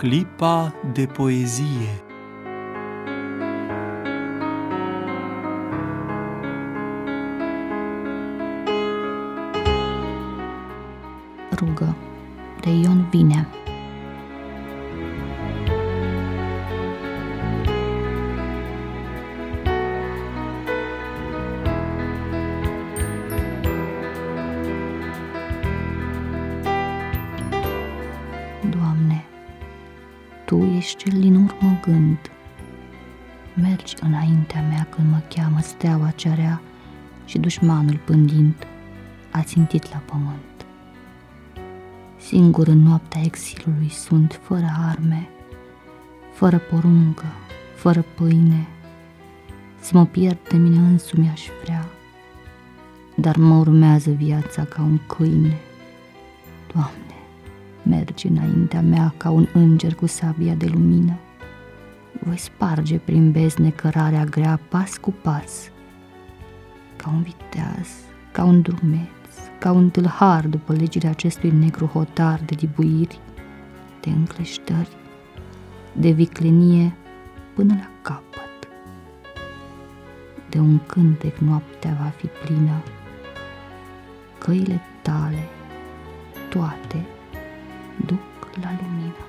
Clipa de poezie. Rugă, de Ion Vinea. Doamne, Tu ești cel din urmă gând. Mergi înaintea mea când mă cheamă steaua cea rea și dușmanul pândind a țintit la pământ. Singur în noaptea exilului sunt, fără arme, fără poruncă, fără pâine. Să mă pierd de mine însumi aș vrea, dar mă urmează viața ca un câine. Doamne, mergi înaintea mea ca un înger cu sabia de lumină. Voi sparge prin bezne cărarea grea pas cu pas, ca un viteaz, ca un drumeț, ca un tâlhar după legile acestui negru hotar de dibuiri, de încleștări, de viclenie până la capăt. De un cântec noaptea va fi plină, căile Tale toate duc la lumină.